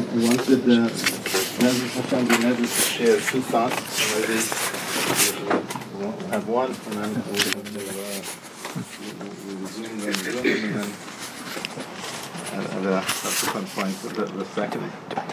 We wanted to share two thoughts. Maybe we'll have one, and then we'll resume the Zoom, and then at a subsequent point, the second.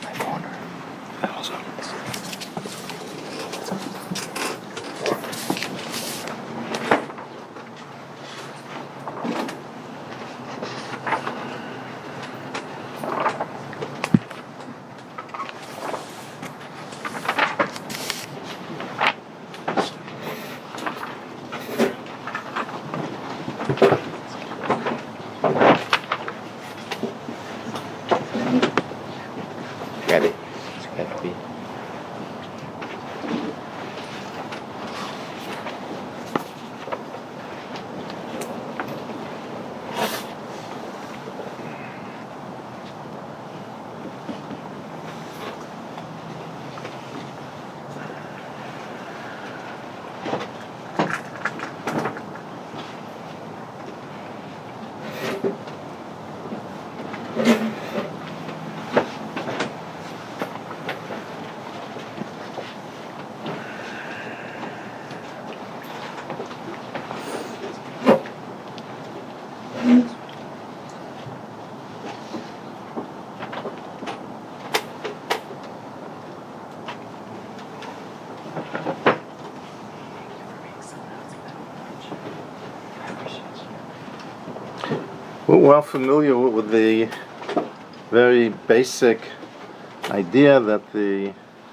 We're well familiar with the very basic idea that the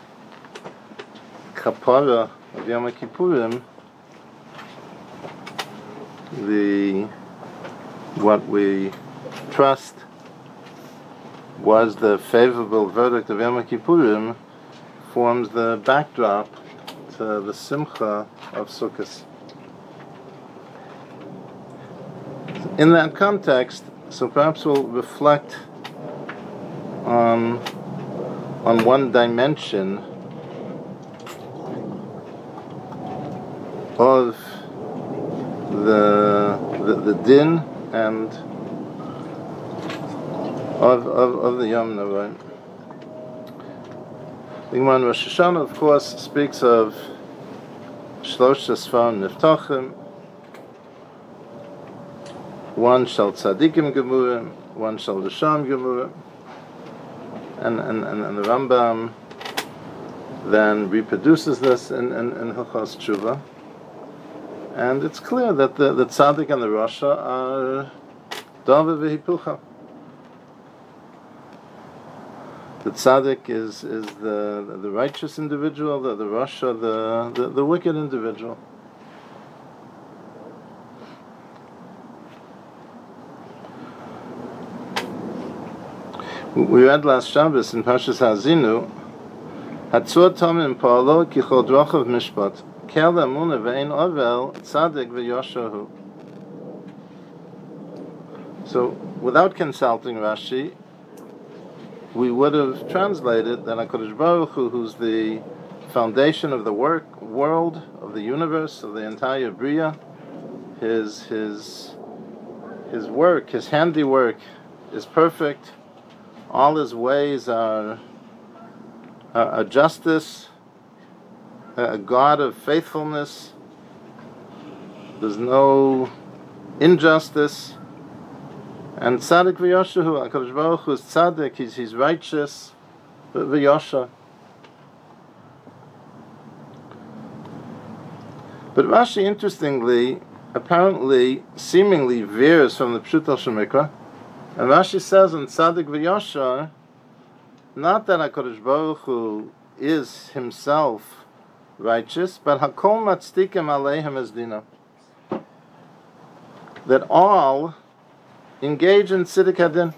kapara of Yom Kippurim, what we trust was the favorable verdict of Yom Kippurim, forms the backdrop to the simcha of Sukkot. In that context, so perhaps we'll reflect on one dimension of the din and of the Yom Novai. The Gemara in Rosh Hashanah, of course, speaks of Shlosh Sfarim Niftachim. One shall tzadikim gemurim, one shall risham gemurim, and the Rambam then reproduces this in Hilchos Tshuva, and it's clear that the tzaddik and the rasha are dava v'hipucha. The tzaddik is the righteous individual, the rasha the wicked individual. We read last Shabbos in Parshas Ha'azinu, Hatzur Tomim Pa'alo Kichol Drochav Mishpat, Kel Emunah Ve'ein Ovel Tzadik V'Yoshahu. So, without consulting Rashi, we would have translated that HaKadosh Baruch Hu, who's the foundation of the world, of the universe, of the entire Bria, his work, his handiwork is perfect. All his ways are justice, a God of faithfulness. There's no injustice. And tzaddik v'yoshahu, HaKadosh Baruch Hu is tzaddik, he's righteous, v'yosha. But Rashi, interestingly, apparently, seemingly veers from the Pshut al Shemikra. And Rashi says in Tzaddik v'Yosha, not that HaKadosh Baruch Hu is himself righteous, but Hakol Matzdikim Aleihem Es Dina. That all engage in Tziddik Hadin.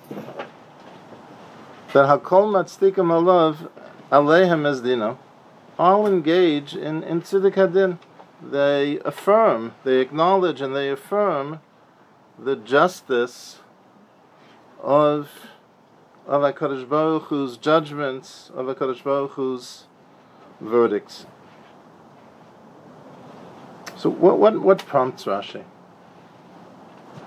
That Hakol Matzdikim Aleihem Es Dina. All engage in Tziddik Hadin. They affirm, they acknowledge, and they affirm the justice of HaKadosh Baruch Hu's judgments, of HaKadosh Baruch Hu's verdicts. So what prompts Rashi?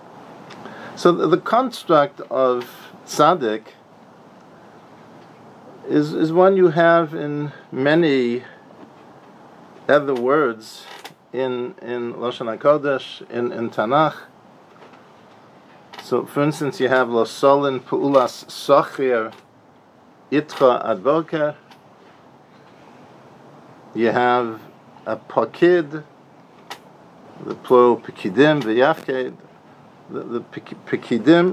So the construct of tzaddik is one you have in many other words in Lashon HaKodesh, in Tanakh. So, for instance, you have Lo Solin Pu'ulas Sochir Itcha Ad Boker. You have a Pakid, the plural Pekidim, the Yafked, the Pekidim,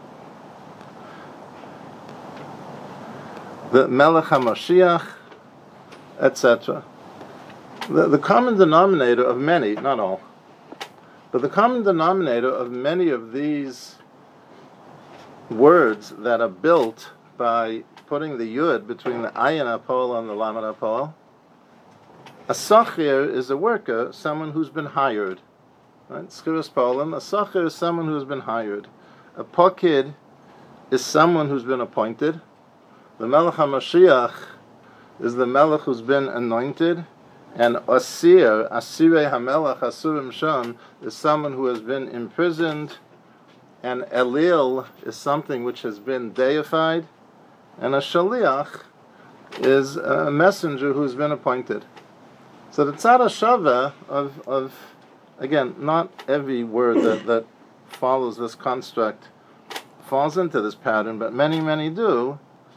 the Melech HaMashiach, etc. The common denominator of many, not all, but the common denominator of many of these words that are built by putting the Yud between the Ayin HaPol and the Lamed HaPol, a Sachir is a worker, someone who's been hired. Right? Schiras Polim, a Sachir is someone who's been hired. A Pokid is someone who's been appointed. The Melech HaMashiach is the Melech who's been anointed. And Asir, Asirei HaMelech, Asurim Sham, is someone who has been imprisoned. And Elil is something which has been deified. And a Shaliach is a messenger who's been appointed. So the Tzad HaShaveh of again, not every word that follows this construct falls into this pattern, but many, many do,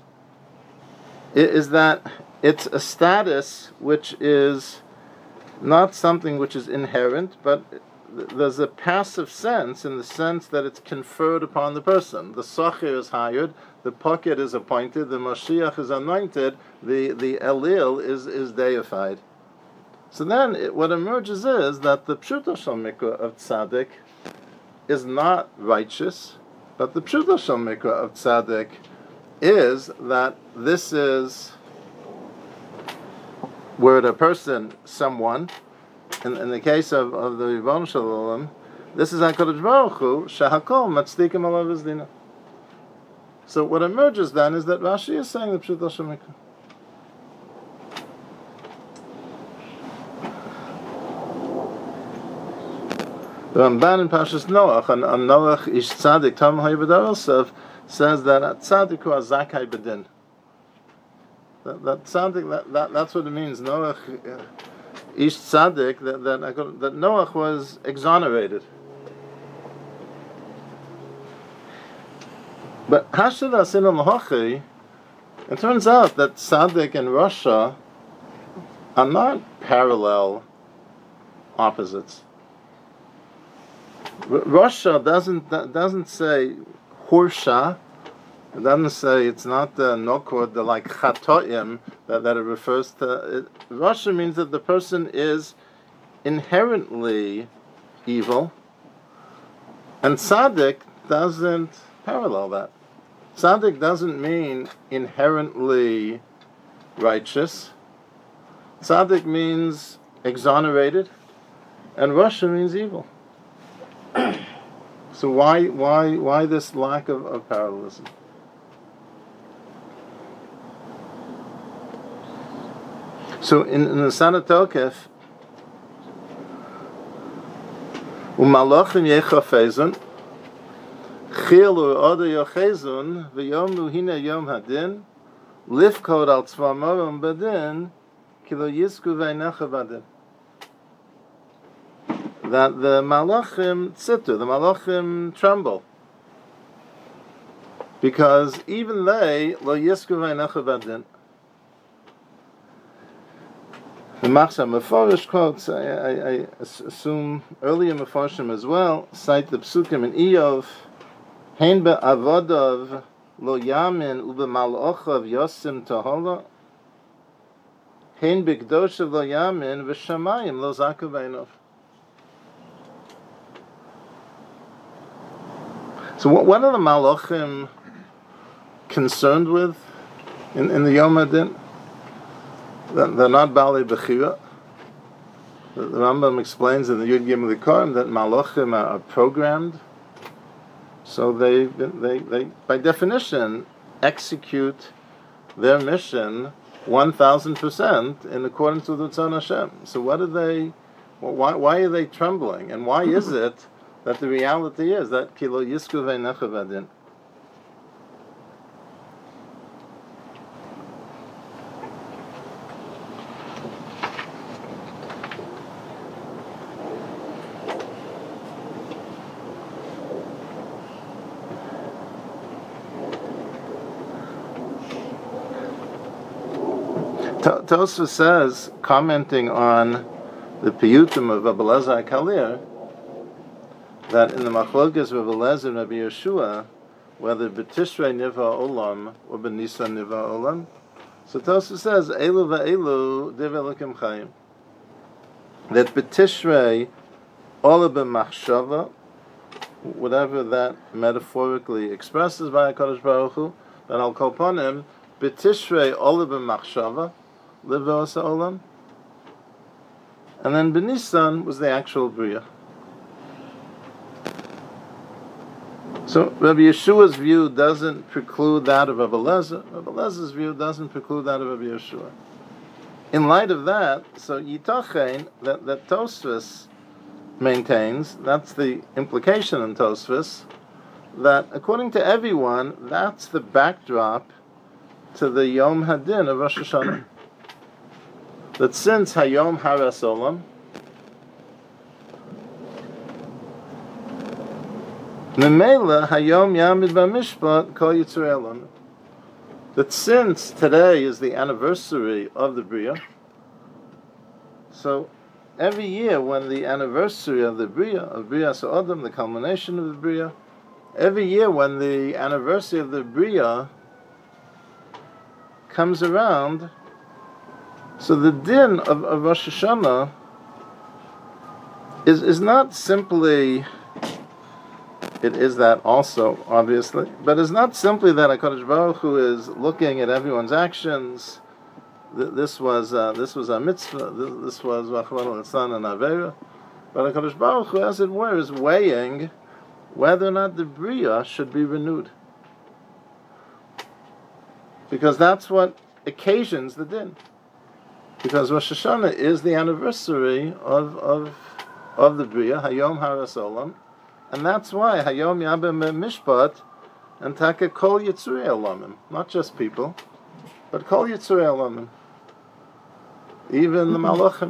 is that it's a status which is not something which is inherent, but there's a passive sense in the sense that it's conferred upon the person. The Sachir is hired, the Poked is appointed, the Mashiach is anointed, the Elil is deified. So then, what emerges is that the Pshuto Shel Mikra of Tzaddik is not righteous, but the Pshuto Shel Mikra of Tzaddik is that this is where the person, someone, in the case of the Ribono Shel Olam, this is HaKadosh Baruch Hu, Shehakol Matzdikim Alav V'Zdina. So what emerges then is that Rashi is saying the Pshuto Shel Mikra. The Ramban in Parshas Noach, on Noach Ish Tzadik Tam Hayibadar says that Tzadik Hu Zakai Bedin. That Tzadik, that's what it means. Noach Ish Tzadik, that Noach was exonerated. But Hashid Asin al-Lahachi, it turns out that Tzadik and Rasha are not parallel opposites. Rasha doesn't say Hursha. It doesn't say, it's not the Nokod, the like Chatoim that it refers to. Rasha means that the person is inherently evil, and Tzaddik doesn't parallel that. Tzaddik doesn't mean inherently righteous. Tzaddik means exonerated, and Rasha means evil. So why this lack of parallelism? So in the Sana Tokef, Umalachim yechafezun, chilu oda yochezun, v'yom hina yom hadin, lifkod al tzvamorum badin, kilo yisku v'einecha badin. That the malachim tzittu, the malachim tremble, because even they lo yisku v'einecha badin. The Machzor Meforish quotes, I assume earlier Meforshim as well, cite the Psukim in Iyov, Hein be'avodov lo yamin u'bemal'ochav yosim tohola, Hein be'kdoshav lo yamin v'shamayim lo zaku b'einov. So what are the Malachim concerned with in the Yom Hadin? They're not Baalei Bechira. The Rambam explains in the Yud Gimel Ikorim that Malachim are programmed, so they by definition execute their mission 1,000% in accordance with Tzon Hashem. So what are they? Why are they trembling? And why is it that the reality is that Kilo Yisku V'Einecha Vadin? Tosfos says, commenting on the piyutim of Rabbi Elazar Kalir, that in the machlokes of Rabbi Elazar and Rabbi Yeshua, whether b'tishrei niva olam or b'nisan niva olam, so Tosfos says, Elu va'elu divrei Elokim chayim, that b'tishrei ola b'machshava, whatever that metaphorically expresses by HaKadosh Baruch Hu, that I'll call upon him, b'tishrei ola b'machshava, livos olam, and then b'nisan was the actual bria. So Rabbi Yeshua's view doesn't preclude that of Rabbi Elazar. Rabbi Elazar's view doesn't preclude that of Rabbi Yeshua. In light of that, so Yitachein, that Tosfos maintains, that's the implication in Tosfos, that according to everyone, that's the backdrop to the Yom Hadin of Rosh Hashanah. That since Hayom Haras Olam, Memela Hayom Yamid B'Mishpat Kol Yitzurei Olam, that since today is the anniversary of the Bria, so every year when the anniversary of the Bria, of Bria Sa'odam, the culmination of the Bria, every year when the anniversary of the Bria comes around, so the din of Rosh Hashanah is not simply, it is that also, obviously, but it's not simply that HaKadosh Baruch Hu is looking at everyone's actions. This was a mitzvah, this was Rachmana litzlan and Avera, but HaKadosh Baruch Hu, as it were, is weighing whether or not the Bria should be renewed. Because that's what occasions the din. Because Rosh Hashanah is the anniversary of the Bria, Hayom Haras Olam, and that's why Hayom Yabem Mishpat and Taka Kol Yitzurei Olamim, not just people, but Kol Yitzurei Olamim, even the Malachim.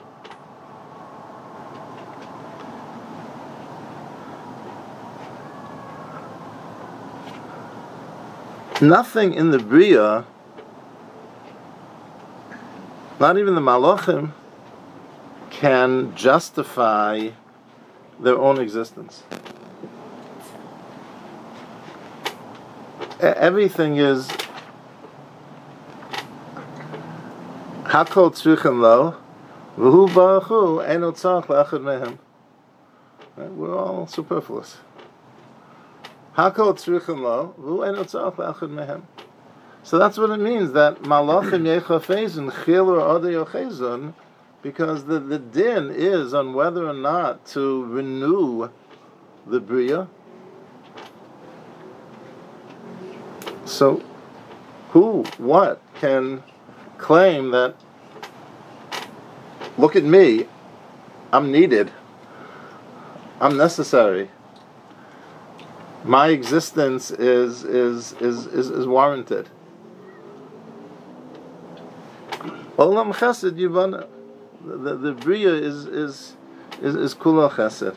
Nothing in the Bria, not even the Malachim, can justify their own existence. Everything is Hakol tzrichen lo, v'hu baruch hu eino tzarich le'achad mehem. We're all superfluous. Hakol tzrichen lo, v'hu eino tzarich le'achad mehem. So that's what it means, that malachim yechafezun chil or other yochezun, because the din is on whether or not to renew the Bria. So, what can claim that, look at me, I'm needed, I'm necessary, my existence is warranted. Olam Chesed Yivana. The Bria is Kula Chesed.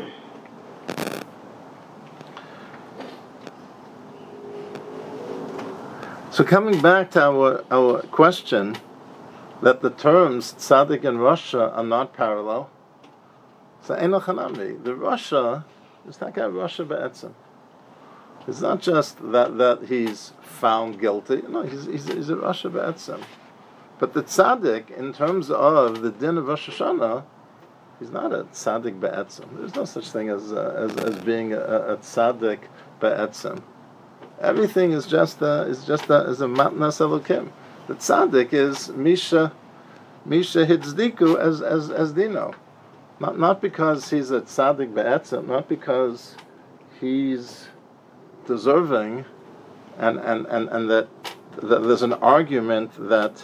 So coming back to our question, that the terms Tzaddik and Rasha are not parallel. So Eino Chanami, the Rasha is not a Rasha Be'etzem. It's not just that he's found guilty. No, he's a Rasha Be'etzem. But the tzaddik, in terms of the din of Rosh Hashanah, he's not a tzaddik be'etzem. There's no such thing as being a tzaddik be'etzem. Everything is just a matnas elokim. The tzaddik is misha hitzdiku as dino, not because he's a tzaddik be'etzem, not because he's deserving, and that there's an argument that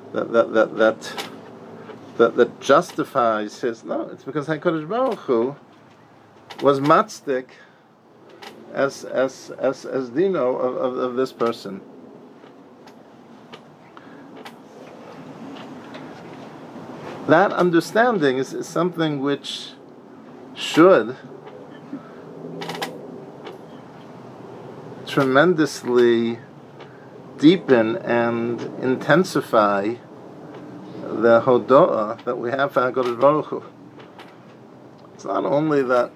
justifies his. No, it's because HaKadosh Baruch Hu was matzdik as dino of this person. That understanding is something which should tremendously deepen and intensify the Hodoah that we have for HaKadosh Baruch Hu. It's not only that,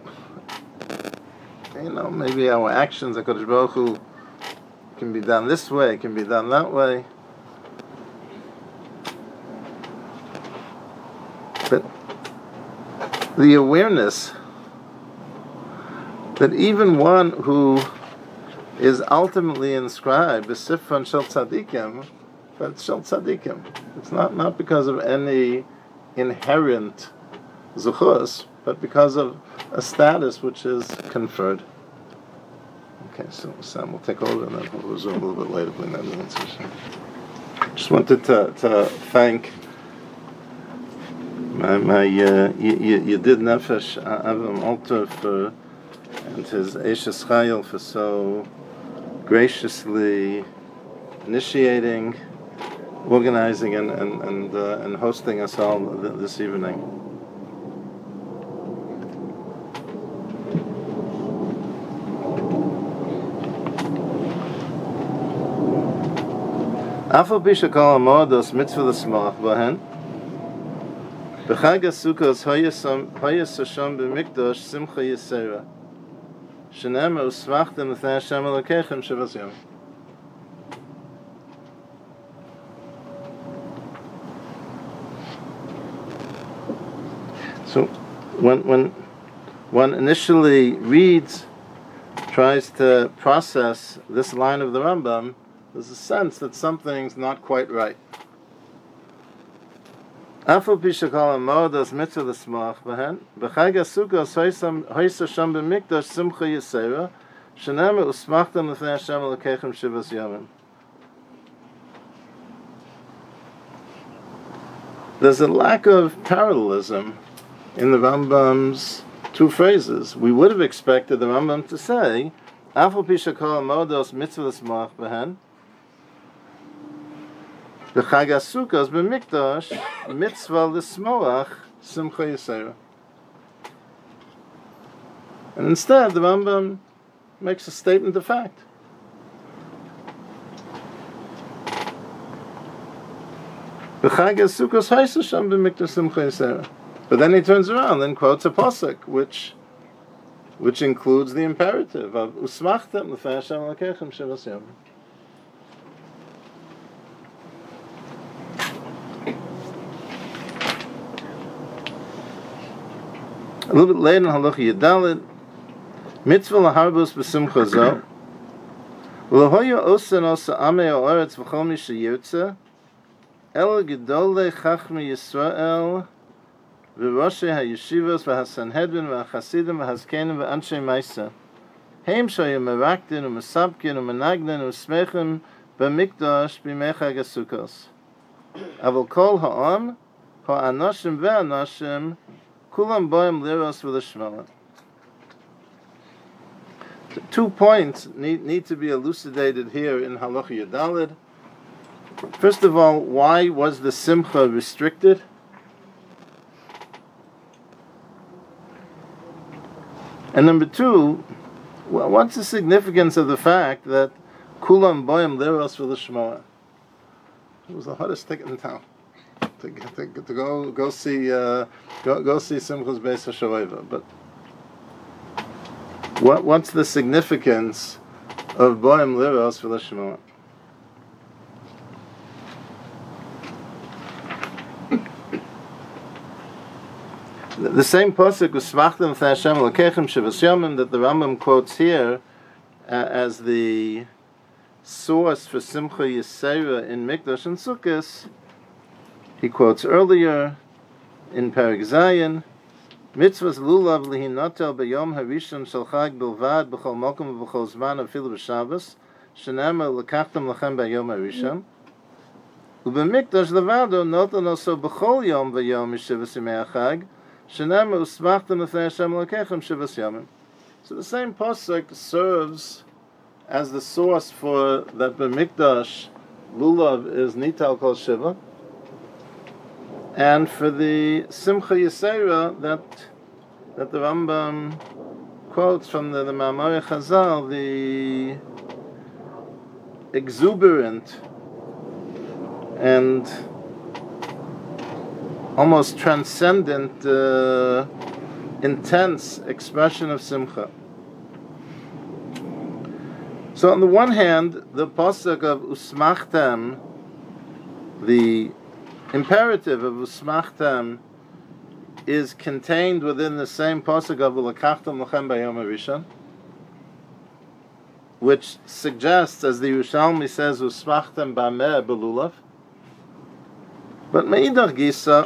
maybe our actions, HaKadosh Baruch Hu, can be done this way, can be done that way. But the awareness that even one who is ultimately inscribed as Sifron Shel Tzadikim, but Shel Tzadikim. It's not because of any inherent zuchus, but because of a status which is conferred. Okay, so Sam will take over and then we'll resume a little bit later. Just wanted to thank my Yedid Nefesh Avram Alter and his Eishes Chayil for so graciously initiating, organizing, and hosting us all this evening. Afal pi shekol hamodos mitzvah l'smach bahen, b'chag haSukkos hayas Hashem b'mikdash simcha yisera, shenema usmachtem l'fnei Hashem Elokeichem Shavas Yom. So, when one initially reads, tries to process this line of the Rambam, there's a sense that something's not quite right. Afal pi shekol hamodos mitzvah l'smach bahen, b'chag haSukkos hayas Hashem b'mikdash simcha yisera, shenema usmachtem l'fnei Hashem Elokeichem Shavas Yom. There's a lack of parallelism in the Rambam's two phrases. We would have expected the Rambam to say, Afal pi shekol hamodos mitzvah l'smach bahen, b'chag haSukkos b'mikdash mitzvah l'smoach simcha yisera. And instead, the Rambam makes a statement of fact. B'chag haSukkos hayas Hashem b'mikdash simcha yisera. But then he turns around and quotes a pasuk, which includes the imperative of usmachtem l'fnei Hashem Elokeichem Shavas Yom. A little bit later in Halacha Yedalid, mitzvah laharbus b'simcha zo, v'lohoya osen osa amei ha'oretz v'chol mi sheyirtze, el gedolei chachmei Yisrael, v'roshei ha'yeshivos v'hasanhedrin v'hachasidim v'hazkenim v'anshei maisa, heim shoyim merakdin u'mesabkin u'menagnin u'smechim b'mikdash b'mei chag haSukkos. Avol kol ha'am, ha'anoshim ve'anoshim, kulam boim liros v'lishmala. 2 points need to be elucidated here in Halacha Yedalid. First of all, why was the simcha restricted? And number 2, what's the significance of the fact that kulam boim liros v'lishmala? It was the hottest ticket in town to go see Simchas Beis HaShoeva. But what's the significance of boim liros v'lishmala? The same pasuk usmachtem l'fnei Hashem Elokeichem Shavas Yom that the Rambam quotes here as the source for simcha yisera in Mikdash and Sukkos, he quotes earlier in Perek Zayin, mitzvahs lulav lihinotel b'yom harishon shel chag bilvad b'chol mokum v'chol zman afilu b'Shabbos shenema lekachtem lachem b'yom harishon u'b'mikdash levado noten also b'chol yom v'yom yishivas yimei hachag shenema usmachtem l'fnei Hashem Elokeichem Shavas Yom. So the same pasuk serves as the source for that b'mikdash lulav is nital kol shiva, and for the simcha yisera that the Rambam quotes from the Ma'amar Chazal, the exuberant and almost transcendent, intense expression of simcha. So on the one hand, the pasuk of usmachtem, the imperative of usmachtem, is contained within the same pasuk of ulakachtem lachem bayom harishon, which suggests, as the Yerushalmi says, usmachtem bameh belulav. But meidach gisa,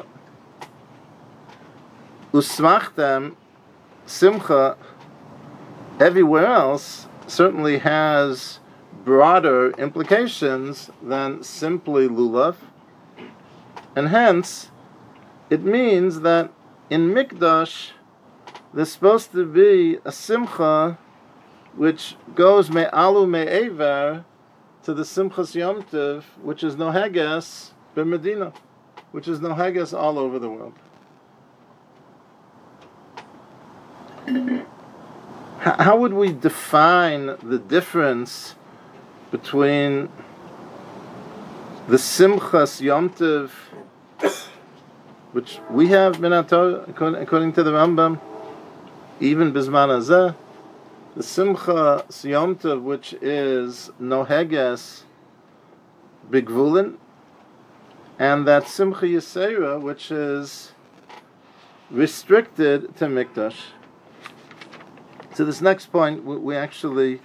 usmachtem, simcha, everywhere else certainly has broader implications than simply lulav, and hence it means that in Mikdash there's supposed to be a simcha which goes me'alu me'ever to the simchas Yom Tov, which is noheges b'Medina, which is noheges all over the world. How would we define the difference between the simchas Yom Tov, which we have Minat Torah according to the Rambam, even Bizman Hazeh, the simchas Yom Tov, which is noheges b'gvulin, and that simcha Yisera, which is restricted to Mikdash. To this next point, we actually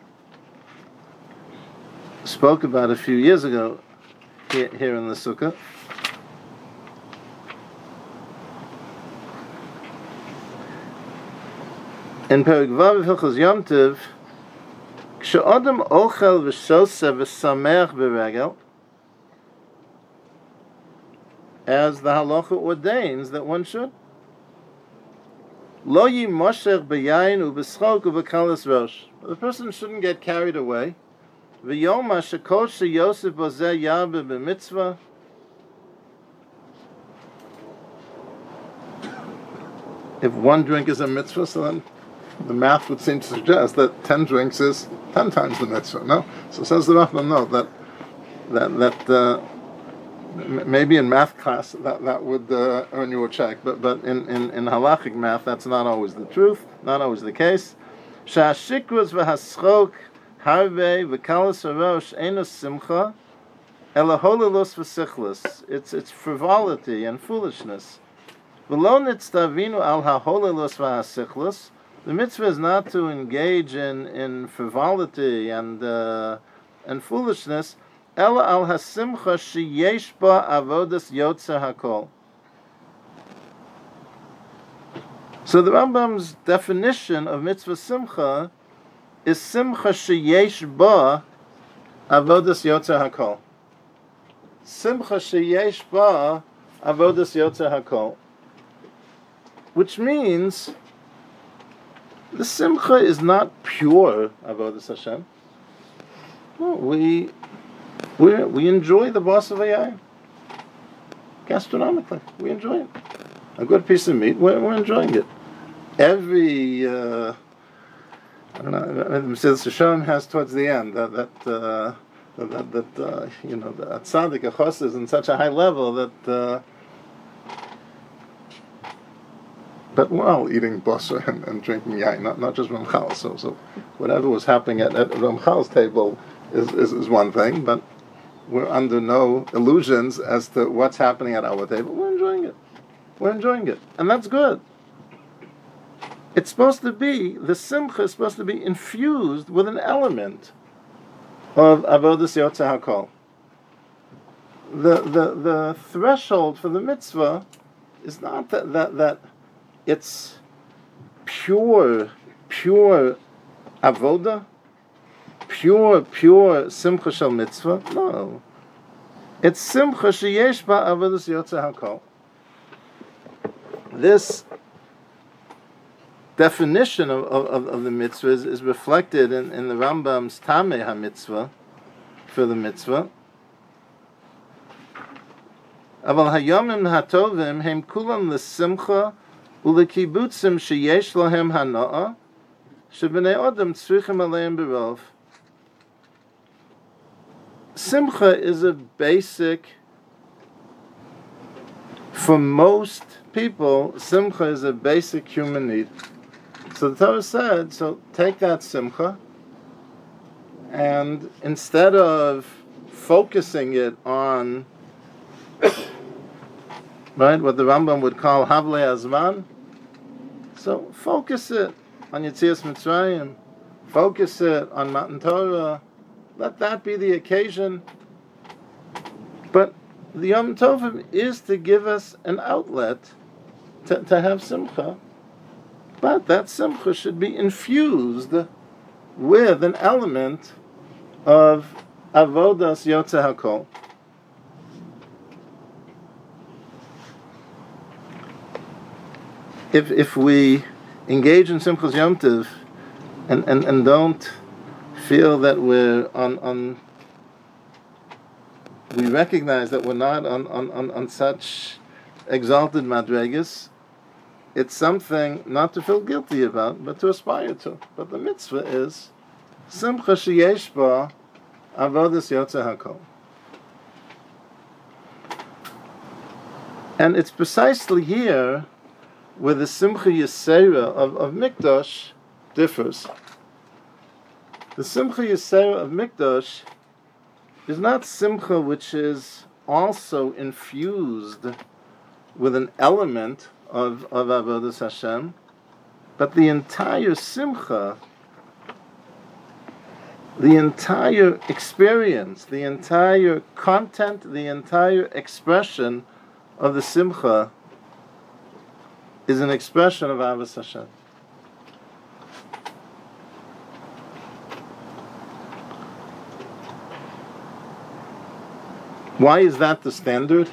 spoke about a few years ago here in the Sukkah. In Perek Vav Hilchos Yom Tov, K'she'odam ochel v'shoseh v'sameach b'regel, as the halacha ordains that one should. Lo yimoshech b'yayin u'b'schok u'b'kalas rosh. The person shouldn't get carried away. V'yom ha'shekol she'yosef bozeh yarbe b'mitzvah. If one drink is a mitzvah, so then the math would seem to suggest that 10 drinks is 10 times the mitzvah. No, so says the Rambam. No, that maybe in math class that would earn you a check, but in halachic math that's not always the truth, not always the case. Sha'ashikrus v'haschok harvei v'kalas harosh eino simcha ela holilus v'sichlus. It's frivolity and foolishness. V'lo nitztavinu al ha'holilus v'hasichlus. The mitzvah is not to engage in frivolity and foolishness. Ela al hasimcha sheyesh ba avodas yotzer hakol. So the Rambam's definition of mitzvah simcha is simcha sheyesh ba avodas yotzer hakol. Simcha sheyesh ba avodas yotzer hakol, which means the simcha is not pure avodas Hashem. No, we enjoy the boss of AI gastronomically. We enjoy it. A good piece of meat, we're enjoying it. Every I don't know, Mesilas Yesharim has towards the end that the tzaddik achos is in such a high level that we're all eating basar and drinking yain, not just Ramchal. So whatever was happening at Ramchal's table is one thing, but we're under no illusions as to what's happening at our table. We're enjoying it. We're enjoying it. And that's good. It's supposed to be, the simcha is supposed to be infused with an element of avodas yotzer hakol. The threshold for the mitzvah is not that it's pure avoda, pure simcha shel mitzvah. No, it's simcha sheyesh ba avodas yotzer hakol. This definition of the mitzvah is reflected in the Rambam's Tamei HaMitzvah for the mitzvah. Aval hayomim hatovim hem kulam l'simcha u'lekibutzim sheyesh lahem hana'a shebnei odom tzrichim aleim berov. Simcha is a basic For most people, simcha is a basic human need. So the Torah said, so take that simcha, and instead of focusing it on, right, what the Rambam would call Havle Azman, so focus it on Yetzias Mitzrayim, focus it on Matan Torah, let that be the occasion. But the Yom Tovim is to give us an outlet to have simcha, but that simcha should be infused with an element of avodas yotzei hakol. If we engage in Simchas Yom Tov and don't feel that we're on we recognize that we're not on such exalted madregas, it's something not to feel guilty about, but to aspire to. But the mitzvah is simcha sheyesh ba avodas yotzei hakol. And it's precisely here where the simcha yisera of Mikdash differs. The simcha yisera of Mikdash is not simcha which is also infused with an element of avodas Hashem, but the entire simcha, the entire experience, the entire content, the entire expression of the simcha is an expression of Avos Hashem. Why is that the standard?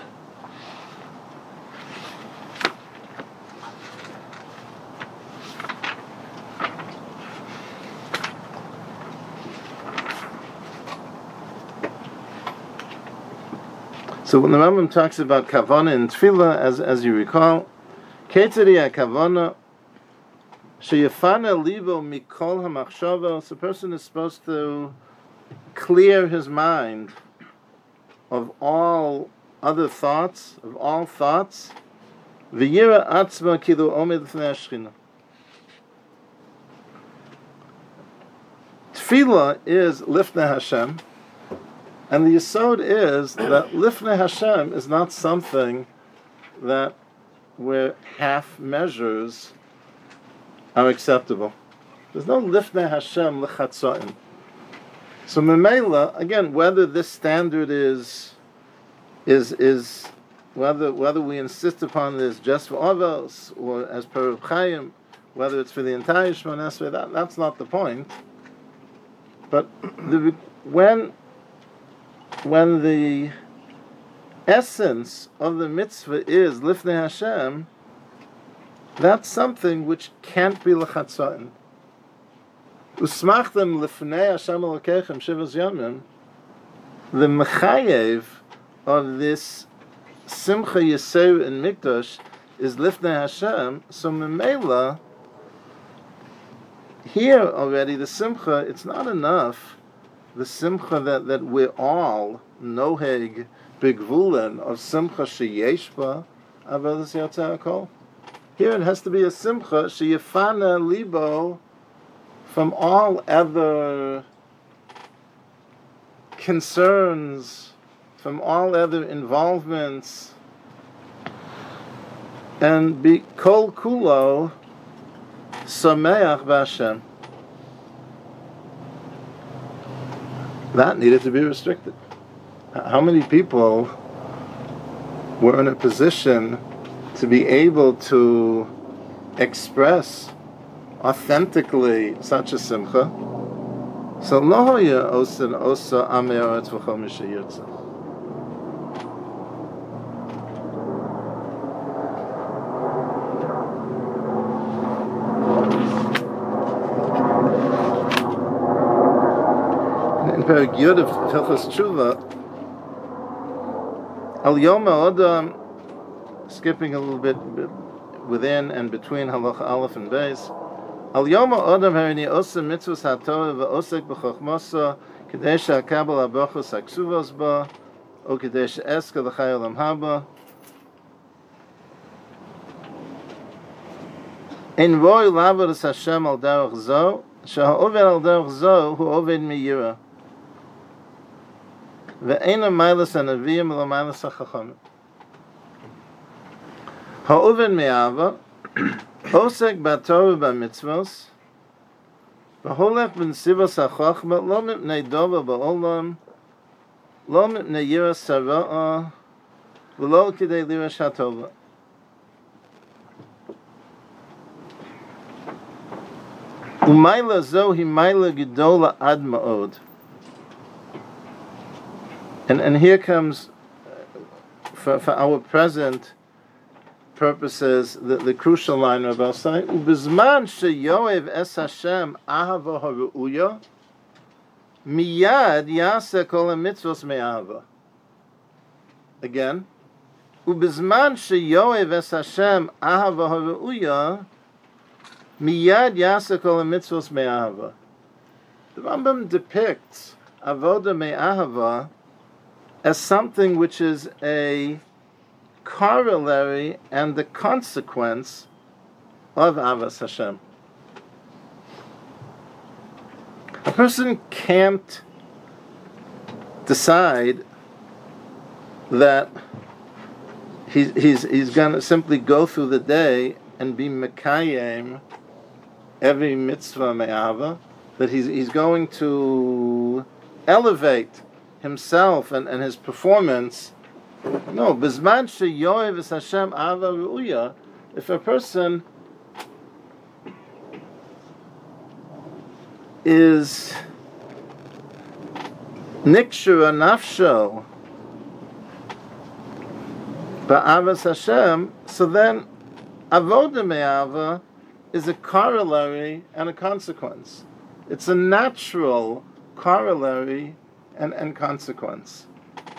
So when the Rambam talks about kavana and tefillah, as you recall, ketzeri kavana sheyafana libo mikol hamachshava. The person is supposed to clear his mind of all other thoughts, v'yira atzma kilu omed l'fnei Hashchina. Tefillah is lifnei Hashem, and the yesod is that lifnei Hashem is not something that where half measures are acceptable. There's no lifnei Hashem l'chatzoin. So Memela, again, whether this standard is whether we insist upon this just for Avos or as per Reb Chaim, whether it's for the entire Shemona Esrei, that's not the point. But when the essence of the mitzvah is lifnei Hashem, that's something which can't be l'chatzoin. Usmachtem lifnei Hashem Elokeichem shivas yomim. The mechayev of this simcha yisera in Mikdash is lifnei Hashem. So memela, here already the simcha, it's not enough. The simcha that we're all noheg bigvulen of simcha sheyesh ba avodas yotzei hakol. Here it has to be a simcha sheyafana libo from all other concerns, from all other involvements, and be kol kulo sameach b'Hashem. That needed to be restricted. How many people were in a position to be able to express authentically such a simcha? So lo hoya osa ameoretz v'chol mi sheyirtzeh. In Perek Yud of Hilchos Tshuva, Al Yom Ha'odam, skipping a little bit within and between Halacha Aleph and Beis, Al Yom Ha'odam harini osa mitzvos ha'torah v'osek b'chochmosa k'dei she'akabel ha'brachos ha'ksuvos ba o k'dei she'eska l'chai olam haba. In roy lavodas Hashem al derech zo, sheha'oved al derech zo hu oved miyira. Ve'ena mailas hanaviyim lo mailas hachachamim. Ha'oved mi'ava, osek b'torah b'mitzvos, v'holech b'nsivos ha'chachma, lo mipnei dova ba'olam, lo mipnei yira sara'a, v'lo kidei lirash ha'tova. Umayla zo hi mayla gedola ad ma'od. And here comes, for our present purposes, the crucial line of our side. Ubizman sheyoev es Hashem ahava haru'uya, miyad yaseh kol hamitzvos me'ahava. Again. Ubizman sheyoev es Hashem ahava haru'uya, miyad yaseh kol hamitzvos me'ahava. The Rambam depicts avoda me'ahava as something which is a corollary and the consequence of Avas Hashem. A person can't decide that he's going to simply go through the day and be mekayem every mitzvah me'ava, that he's going to elevate himself and his performance. No, bizman sheyoev es Hashem ava ru'uya. If a person is nikshura nafsho ba'avas Hashem, so then avoda me'ava is a corollary and a consequence. It's a natural corollary and consequence.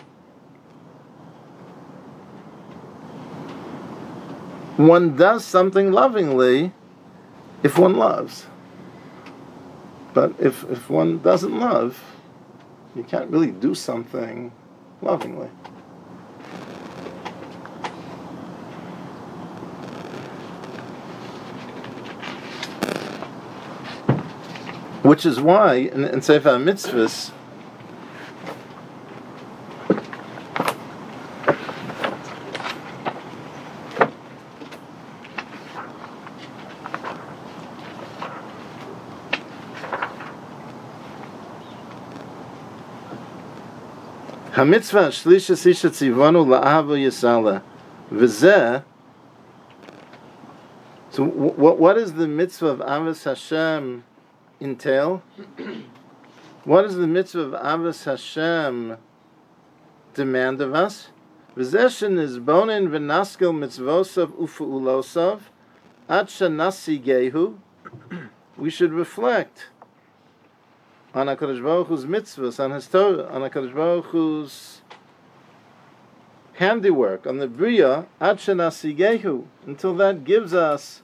One does something lovingly if one loves. But if one doesn't love, you can't really do something lovingly. Which is why in Sefer HaMitzvahs, Hamitzvah shlisha sisha tzivanu la'ahava yisala v'zeh. So what does the mitzvah of Avos Hashem entail? What does the mitzvah of Avos Hashem demand of us? V'zeh shenizbonin v'naskel mitzvosav u'fu'ulosav ad shenasi gehu. We should reflect on HaKadosh Baruch Hu's mitzvahs, on His Torah, on HaKadosh Baruch Hu's handiwork, on the Bria, ad shenasigehu, until that gives us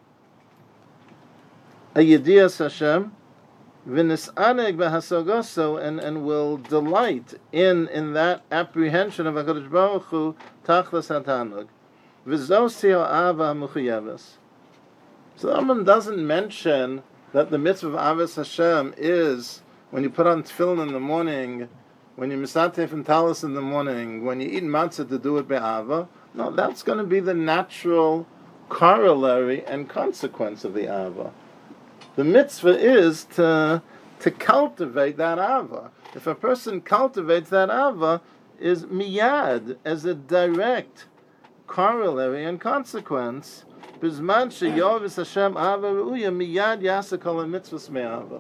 a Yediyas Hashem, v'nis'aneg b'hasagoso, and will delight in that apprehension of HaKadosh Baruch Hu, tachlas hatanug. V'zosi ha'ava ha'muchuyavas. So the Rambam doesn't mention that the mitzvah of Avos Hashem is when you put on tefillin in the morning, when you misatef and talis in the morning, when you eat matzah to do it be'ava. No, that's going to be the natural corollary and consequence of the ava. The mitzvah is to cultivate that ava. If a person cultivates that ava, is miyad, as a direct corollary and consequence. Bizman sheyoev es Hashem ava ru'uya miyad yaseh kol hamitzvos me'ava.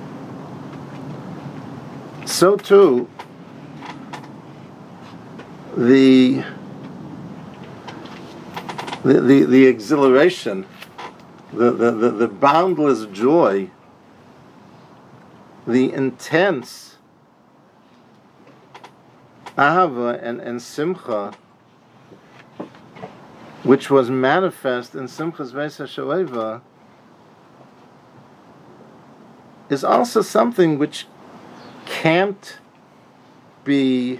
So too, the exhilaration, the boundless joy, the intense ahava and simcha, which was manifest in Simchas Beis HaShoeva, is also something which can't be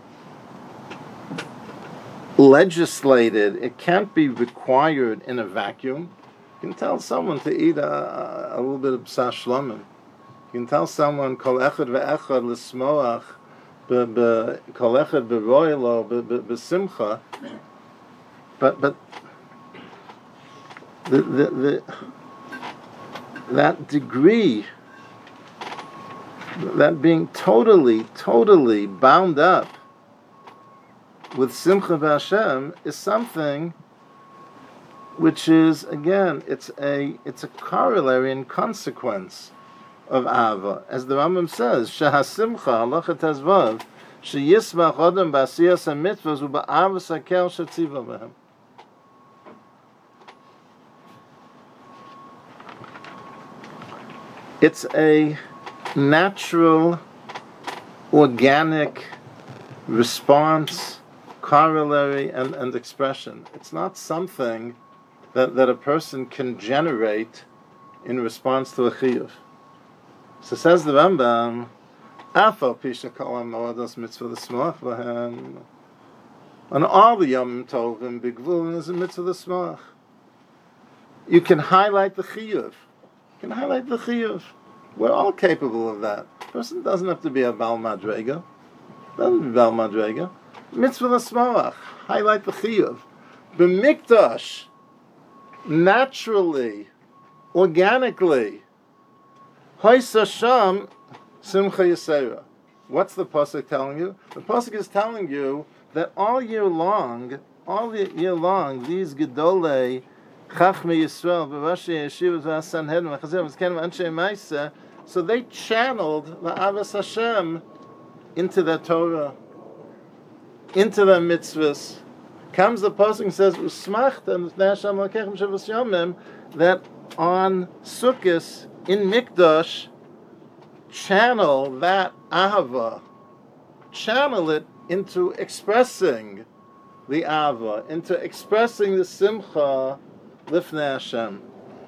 legislated. It can't be required in a vacuum. You can tell someone to eat a little bit of b'sar shlomim. You can tell someone kol echad ve'echad l'smoach kol echad b'roylo b'simcha. But that degree, that being totally bound up with Simcha B'Hashem is something which is, again, it's a corollary and consequence of Ahava. As the Rambam says, Shehasimcha halachat hazvav sheyismach odom b'asiyas hamitzvos u'ba'avas hakel shetziva b'hem. It's a natural, organic response, corollary, and expression. It's not something that a person can generate in response to a chiyuv. So says the Rambam, Afal pisha kolam moados mitzvah l'smoach b'hem. On all the Yom Tovim, bigvulin is a mitzvah l'smoach. You can highlight the chiyuv. We're all capable of that. A person doesn't have to be a Baal Madrega. Mitzvah l'smoach. Highlight the chiyuv. B'mikdash, naturally, organically, Hoysa Sham Simcha Yisera. What's the pasuk telling you? The pasuk is telling you that all year long, these Gedolei Chachmei Yisrael, B'Rashi Yeshivas V'Sanhedrin V'Chazirim V'Zkenim Anshe Ma'aseh, so they channeled the Avos Hashem into their Torah, into their mitzvahs. Comes the pasuk and says Usmachta and Hashem L'Kechem Shavos Yomim, that on Sukkos in Mikdash, channel that Ahava, channel it into expressing the Ahava, into expressing the Simcha Lifnei Hashem.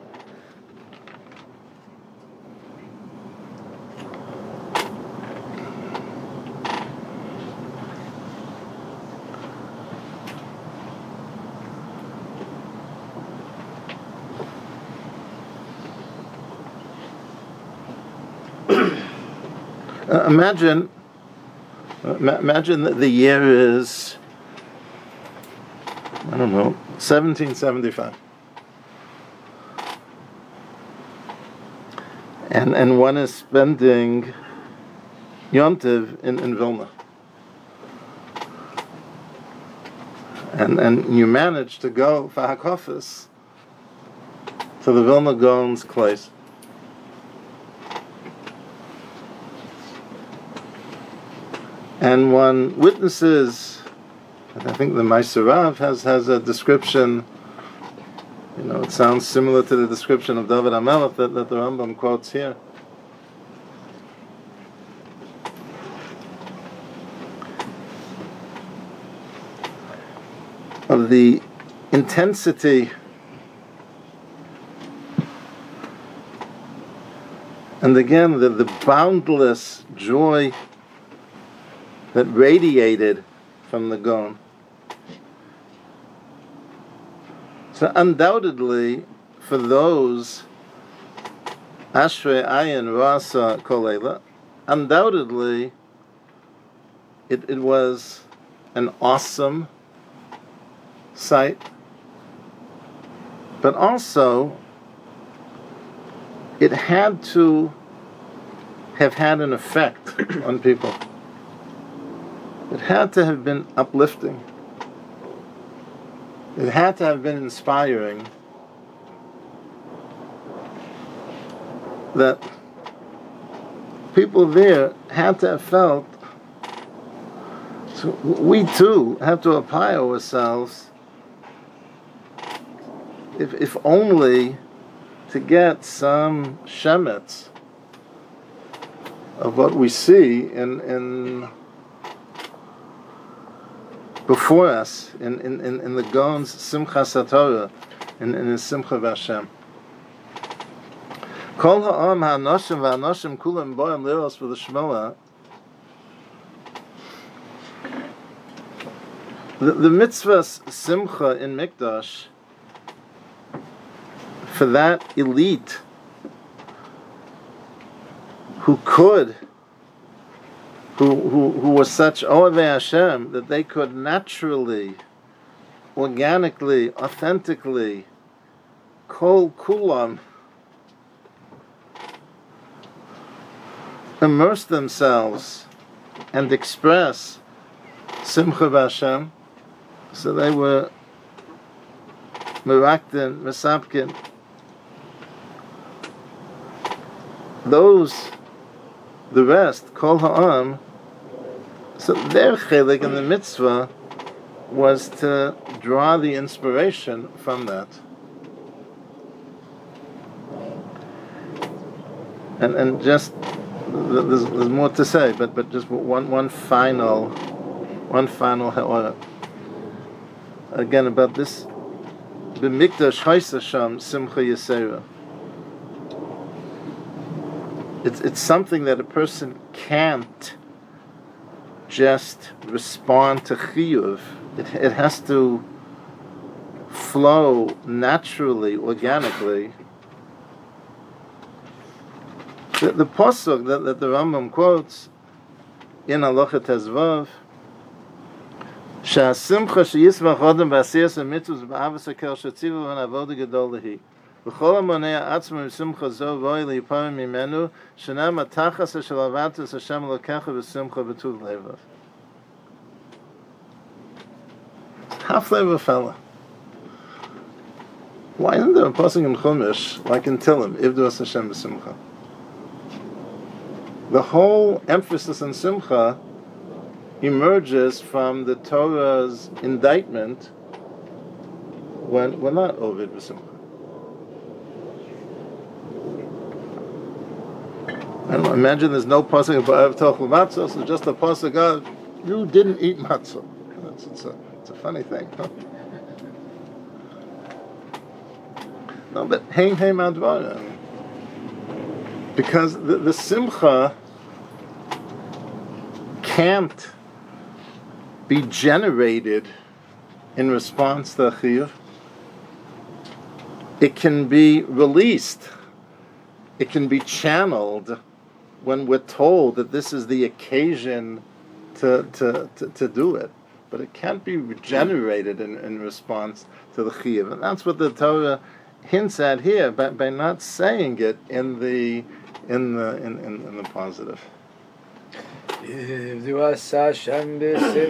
Imagine that the year is, 1775. And one is spending Yom Tov in Vilna. And you manage to go for Hakofis to the Vilna Gaon's place. And one witnesses, I think the Ma'aser Rav has a description, it sounds similar to the description of David HaMelech that the Rambam quotes here. Of the intensity and again the boundless joy that radiated from the Gaon. So undoubtedly, for those Ashrei Ayin Rasa Kolela, undoubtedly it was an awesome sight, but also it had to have had an effect on people. It had to have been uplifting. It had to have been inspiring. That people there had to have felt. So we too have to apply ourselves, if only to get some shemetz of what we see in before us in the Gaon's Simchas HaTorah, in the Simcha V'Hashem. Kol ha'am ha'anoshim v'anoshim kulam boim liros v'lishmoa. The mitzvah's Simcha in Mikdash, for that elite who was such Ohavei Hashem that they could naturally, organically, authentically, kol kulam, immerse themselves and express Simcha V'Hashem. So they were Merakdin, Mesapkin. Those, the rest, Kol Ha'am, so their chelik in the mitzvah was to draw the inspiration from that. And just, there's more to say, but just one final ha'orah. Again, about this, B'mikdash Haisasham Simcha Yisera. It's something that a person can't just respond to chiyuv. It has to flow naturally, organically. The pasuk that the Rambam quotes in Halacha Tezvav, Sha'asimcha sheyismach adam b'asiyas hamitzvos b'avos hakel shetzivu v'navoda gedol lehi. V'chol hamonei atzmo b'simcha zo v'oi liyiparim mimenu shenam atachas shel avatus Hashem Elokecha b'simcha b'tuv levav. Half flavor fella. Why isn't there a pasuk in Chumash like in Tillim, Ivdu es Hashem b'simcha? The whole emphasis on Simcha emerges from the Torah's indictment when we're not Ovid b'Simcha. I don't know, imagine there's no pasuk about Tochel Matzah, so just a pasuk of you didn't eat matzah. It's a funny thing, huh? No, but Hein Advara. Because the Simcha can't be generated in response to chiyuv. It can be released. It can be channeled when we're told that this is the occasion to do it. But it can't be generated in response to the chiyuv. And that's what the Torah hints at here by not saying it in the positive.